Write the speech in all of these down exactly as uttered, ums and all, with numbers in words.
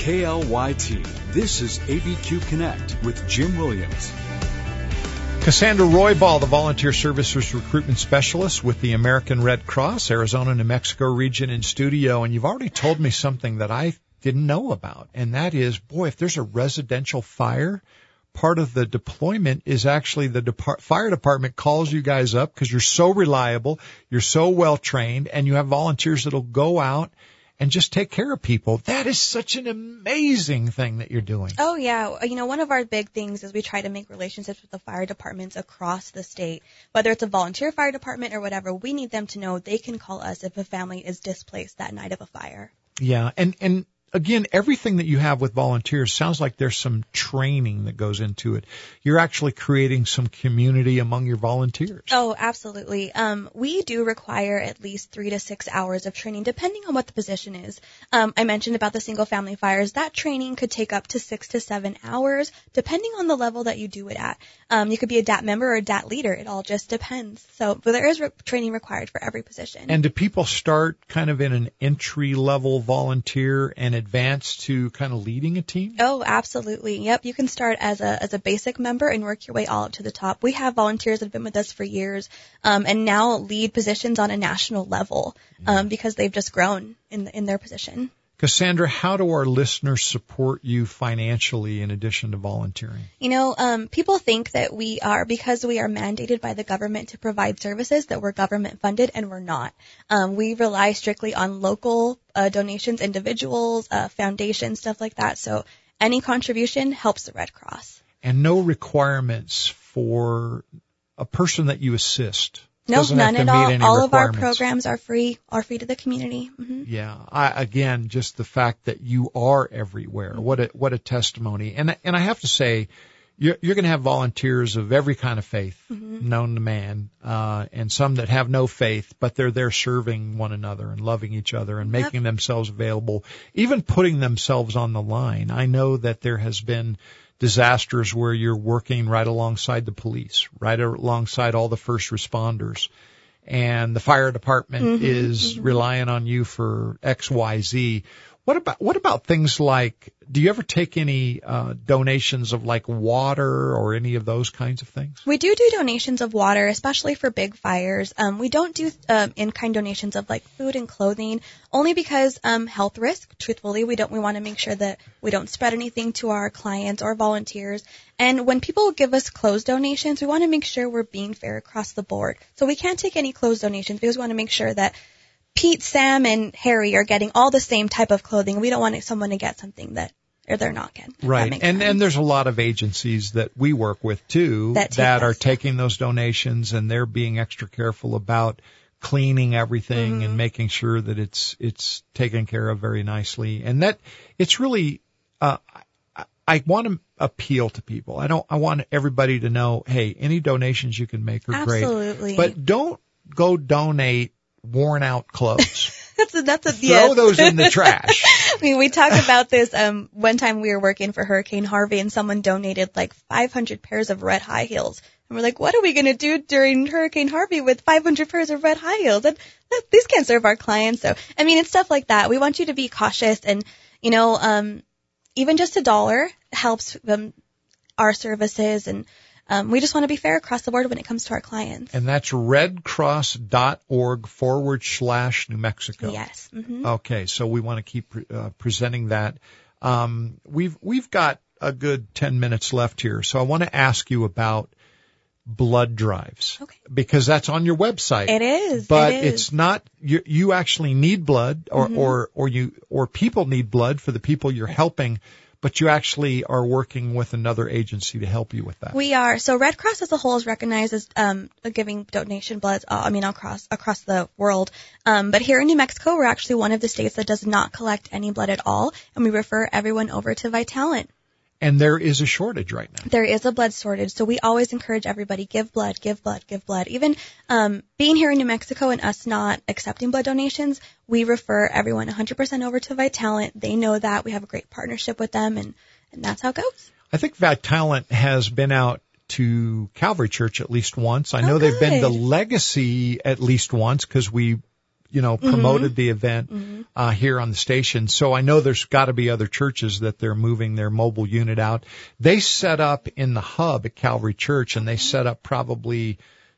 K L Y T, this is A B Q Connect with Jim Williams. Cassandra Roybal, the Volunteer Services Recruitment Specialist with the American Red Cross, Arizona, New Mexico region in studio. And you've already told me something that I didn't know about, and that is, boy, if there's a residential fire, part of the deployment is actually the depart- fire department calls you guys up because you're so reliable, you're so well trained, and you have volunteers that'll go out and just take care of people. That is such an amazing thing that you're doing. Oh, yeah. You know, one of our big things is we try to make relationships with the fire departments across the state. Whether it's a volunteer fire department or whatever, we need them to know they can call us if a family is displaced that night of a fire. Yeah, and, and again, everything that you have with volunteers sounds like there's some training that goes into it. You're actually creating some community among your volunteers. Oh, absolutely. Um, we do require at least three to six hours of training, depending on what the position is. Um, I mentioned about the single-family fires. That training could take up to six to seven hours, depending on the level that you do it at. Um, you could be a D A T member or a D A T leader. It all just depends. So, but there is re- training required for every position. And do people start kind of in an entry-level volunteer and advance to kind of leading a team? Oh, absolutely. Yep. You can start as a as a basic member and work your way all up to the top. We have volunteers that have been with us for years, um, and now lead positions on a national level, um, because they've just grown in in their position. Cassandra, how do our listeners support you financially in addition to volunteering? You know, um, people think that we are, because we are mandated by the government to provide services, that we're government funded, and we're not. Um, we rely strictly on local uh, donations, individuals, uh, foundations, stuff like that. So any contribution helps the Red Cross. And no requirements for a person that you assist. No, Doesn't none have to at meet all. any All of our requirements. programs are free, are free to the community. Mm-hmm. Yeah. I, again, just the fact that you are everywhere. What a, what a testimony. And, and I have to say, you're, you're going to have volunteers of every kind of faith Mm-hmm. known to man, uh, and some that have no faith, but they're there serving one another and loving each other and making Yep. themselves available, even putting themselves on the line. I know that there has been disasters where you're working right alongside the police, right alongside all the first responders, and the fire department Mm-hmm, is mm-hmm. relying on you for X, Y, Z. What about what about things like, do you ever take any uh, donations of like water or any of those kinds of things? We do do donations of water, especially for big fires. Um, we don't do um, in-kind donations of like food and clothing, only because um, health risk. Truthfully, we don't. We want to make sure that we don't spread anything to our clients or volunteers. And when people give us clothes donations, we want to make sure we're being fair across the board. So we can't take any clothes donations because we want to make sure that Pete, Sam, and Harry are getting all the same type of clothing. We don't want someone to get something that or they're not getting. Right. And sense. and there's a lot of agencies that we work with too that, that are us. taking those donations, and they're being extra careful about cleaning everything Mm-hmm. and making sure that it's it's taken care of very nicely. And that it's really uh I, I want to appeal to people. I don't I want everybody to know, hey, any donations you can make are Absolutely. great. But don't go donate worn out clothes. That's a, that's a, Throw yes. those in the trash. I mean, we talked about this, um, one time we were working for Hurricane Harvey and someone donated like five hundred pairs of red high heels. And we're like, what are we going to do during Hurricane Harvey with five hundred pairs of red high heels? That, that, these can't serve our clients. So, I mean, it's stuff like that. We want you to be cautious and, you know, um, even just a dollar helps, um, our services, and Um, we just want to be fair across the board when it comes to our clients. And that's redcross.org forward slash New Mexico. Yes. Mm-hmm. Okay, so we want to keep uh, presenting that. Um, we've we've got a good ten minutes left here, so I want to ask you about blood drives. Okay. Because that's on your website. It is. But it is. it's not, you, you actually need blood, or, Mm-hmm. or, or you, or people need blood for the people you're helping, but you actually are working with another agency to help you with that. We are. So Red Cross as a whole is recognized as um, giving donation blood, uh, I mean, across across the world. Um, but here in New Mexico, we're actually one of the states that does not collect any blood at all, and we refer everyone over to Vitalant. And there is a shortage right now. There is a blood shortage, so we always encourage everybody, give blood, give blood, give blood. Even um, being here in New Mexico and us not accepting blood donations, we refer everyone one hundred percent over to Vitalant. They know that. We have a great partnership with them, and, and that's how it goes. I think Vitalant has been out to Calvary Church at least once. I know Oh, they've been to good. Legacy at least once because we you know, promoted Mm-hmm. the event Mm-hmm. uh, here on the station. So I know there's got to be other churches that they're moving their mobile unit out. They set up in the hub at Calvary Church, and they set up probably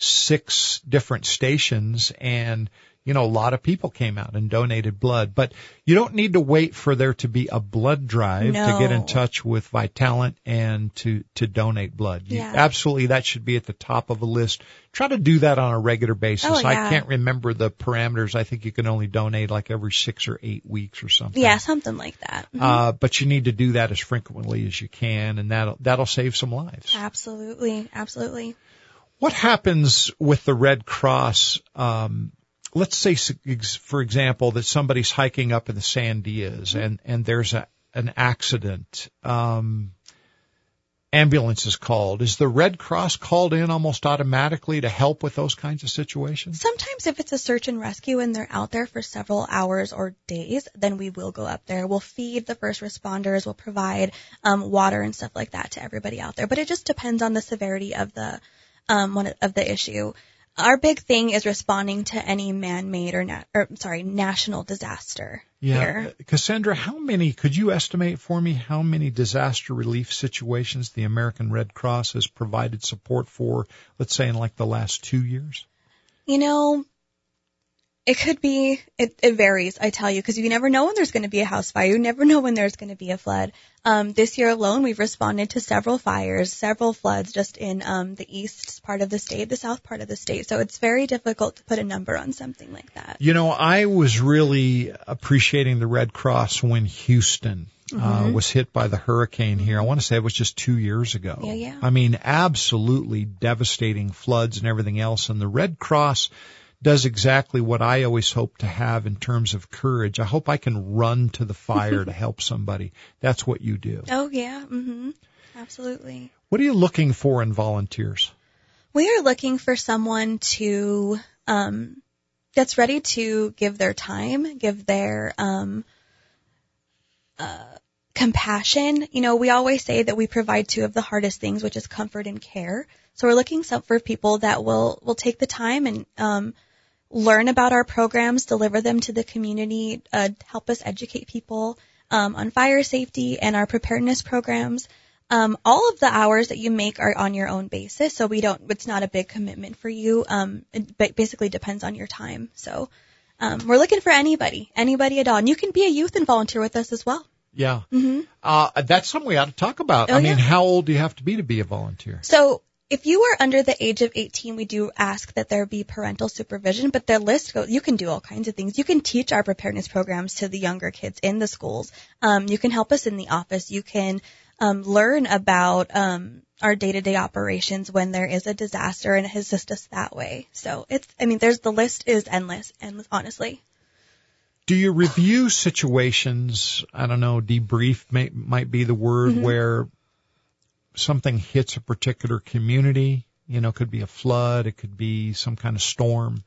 six different stations, and you know, a lot of people came out and donated blood. But you don't need to wait for there to be a blood drive No. to get in touch with Vitalant and to, to donate blood. You, Yeah. Absolutely, that should be at the top of the list. Try to do that on a regular basis. Oh, yeah. I can't remember the parameters. I think you can only donate like every six or eight weeks or something. Yeah, something like that. Mhm. Uh, but you need to do that as frequently as you can, and that'll, that'll save some lives. Absolutely. Absolutely. What happens with the Red Cross? Um, let's say, for example, that somebody's hiking up in the Sandias and, and there's a, an accident. Um, ambulance is called. Is the Red Cross called in almost automatically to help with those kinds of situations? Sometimes if it's a search and rescue and they're out there for several hours or days, then we will go up there. We'll feed the first responders. We'll provide um, water and stuff like that to everybody out there. But it just depends on the severity of the um, one of the issue. Our big thing is responding to any man-made or, na- or sorry, national disaster Yeah. here. Cassandra, how many, could you estimate for me how many disaster relief situations the American Red Cross has provided support for, let's say in like the last two years? You know, it could be, it, it varies, I tell you, because you never know when there's going to be a house fire. You never know when there's going to be a flood. Um, this year alone, we've responded to several fires, several floods just in um, the east part of the state, the south part of the state. So it's very difficult to put a number on something like that. You know, I was really appreciating the Red Cross when Houston uh, Mm-hmm. was hit by the hurricane here. I want to say it was just two years ago. Yeah, yeah. I mean, absolutely devastating floods and everything else. And the Red Cross does exactly what I always hope to have in terms of courage. I hope I can run to the fire to help somebody. That's what you do. Oh, yeah. Mm-hmm. Absolutely. What are you looking for in volunteers? We are looking for someone to um, that's ready to give their time, give their um, uh, compassion. You know, we always say that we provide two of the hardest things, which is comfort and care. So we're looking some, for people that will will take the time and um, learn about our programs, deliver them to the community, uh, help us educate people um, on fire safety and our preparedness programs. Um, all of the hours that you make are on your own basis, so we don't. It's not a big commitment for you. Um, it ba- basically depends on your time. So um, we're looking for anybody, anybody at all, and you can be a youth and volunteer with us as well. Yeah. Mm-hmm. Uh, that's something we ought to talk about. Oh, I mean, yeah. how old do you have to be to be a volunteer? So if you are under the age of eighteen, we do ask that there be parental supervision, but the list goes, you can do all kinds of things. You can teach our preparedness programs to the younger kids in the schools. Um, you can help us in the office. You can um, learn about um, our day-to-day operations when there is a disaster and assist us that way. So it's, I mean, there's, the list is endless, endless, honestly. Do you review situations, I don't know, debrief may, might be the word, Mm-hmm. where something hits a particular community, you know, it could be a flood, it could be some kind of storm,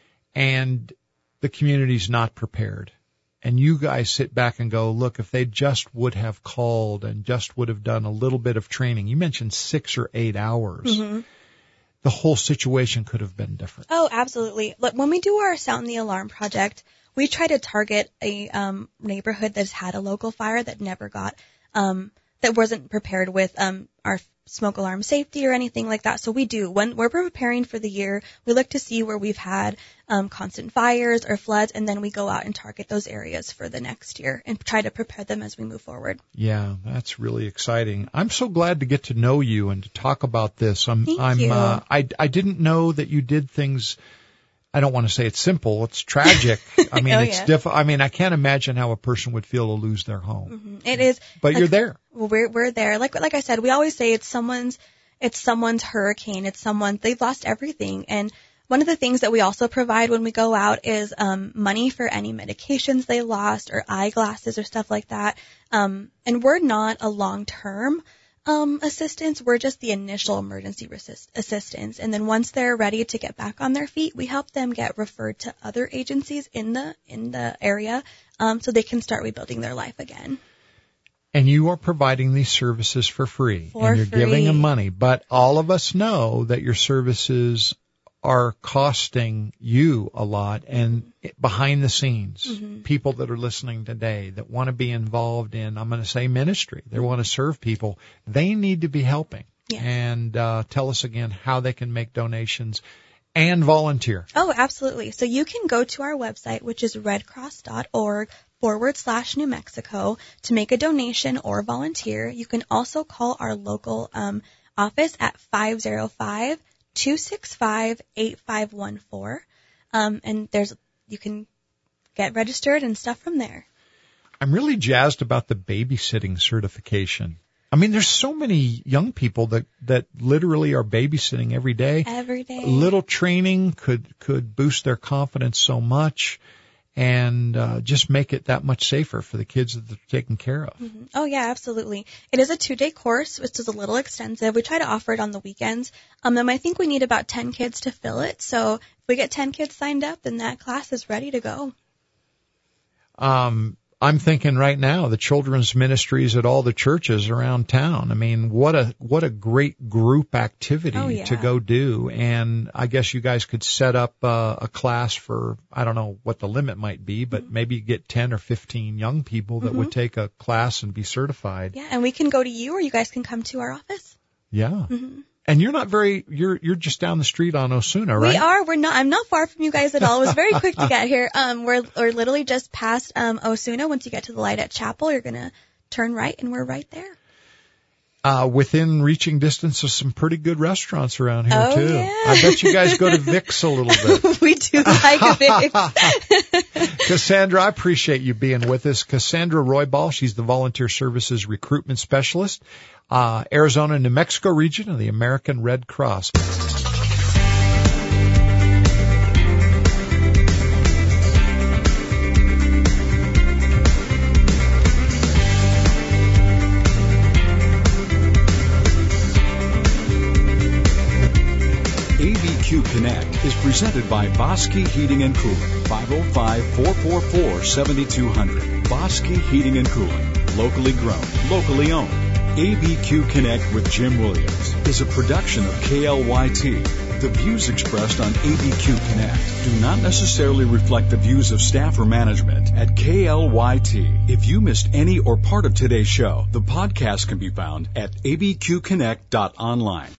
and the community's not prepared. And you guys sit back and go, look, if they just would have called and just would have done a little bit of training, you mentioned six or eight hours, Mm-hmm. the whole situation could have been different. Oh, absolutely. Look, when we do our Sound the Alarm project, we try to target a um, neighborhood that's had a local fire that never got, um, that wasn't prepared with um, our smoke alarm safety or anything like that. So we do. When we're preparing for the year, we look to see where we've had um, constant fires or floods, and then we go out and target those areas for the next year and try to prepare them as we move forward. Yeah, that's really exciting. I'm so glad to get to know you and to talk about this. I'm, Thank I'm, you. Uh, I, I didn't know that you did things. I don't want to say it's simple. It's tragic. I mean, Oh, it's yeah. diff- I mean, I can't imagine how a person would feel to lose their home. Mm-hmm. It is. But like, you're there. We're we're there. Like like I said, we always say it's someone's it's someone's hurricane. It's someone they've lost everything. And one of the things that we also provide when we go out is um, money for any medications they lost or eyeglasses or stuff like that. Um, and we're not a long term um, assistance. We're just the initial emergency resist- assistance. And then once they're ready to get back on their feet, we help them get referred to other agencies in the in the area um, so they can start rebuilding their life again. And you are providing these services for free. For and you're free. giving them money. But all of us know that your services are costing you a lot, and behind the scenes, Mm-hmm. people that are listening today that want to be involved in, I'm going to say ministry, they want to serve people, they need to be helping. Yes. And uh, tell us again how they can make donations and volunteer. Oh, absolutely. So you can go to our website, which is redcross.org forward slash New Mexico to make a donation or volunteer. You can also call our local um, office at five oh five, two six five, eight five one four. Um, and there's you can get registered and stuff from there. I'm really jazzed about the babysitting certification. I mean, there's so many young people that, that literally are babysitting every day. Every day. A little training could, could boost their confidence so much and uh, just make it that much safer for the kids that they're taking care of. Mm-hmm. Oh, yeah, absolutely. It is a two-day course, which is a little extensive. We try to offer it on the weekends. Um, and I think we need about ten kids to fill it. So if we get ten kids signed up, then that class is ready to go. Um, I'm thinking right now the children's ministries at all the churches around town. I mean, what a what a great group activity Oh, yeah. to go do. And I guess you guys could set up uh, a class for, I don't know what the limit might be, but Mm-hmm. maybe get ten or fifteen young people that Mm-hmm. would take a class and be certified. Yeah, and we can go to you, or you guys can come to our office. Yeah. Mm-hmm. And you're not very, you're you're just down the street on Osuna, right? We are. We're not. I'm not far from you guys at all. It was very quick to get here. Um, we're we're literally just past um Osuna. Once you get to the light at Chapel, you're gonna turn right, and we're right there. Uh, within reaching distance of some pretty good restaurants around here, Oh, too. yeah. I bet you guys go to Vic's a little bit. We do like Vic's. Cassandra, I appreciate you being with us. Cassandra Roybal, she's the Volunteer Services Recruitment Specialist, uh, Arizona, New Mexico region of the American Red Cross. A B Q Connect is presented by Bosque Heating and Cooling, five oh five, four four four, seven two zero zero. Bosque Heating and Cooling, locally grown, locally owned. A B Q Connect with Jim Williams is a production of K L Y T. The views expressed on A B Q Connect do not necessarily reflect the views of staff or management at K L Y T. If you missed any or part of today's show, the podcast can be found at a b q connect dot online.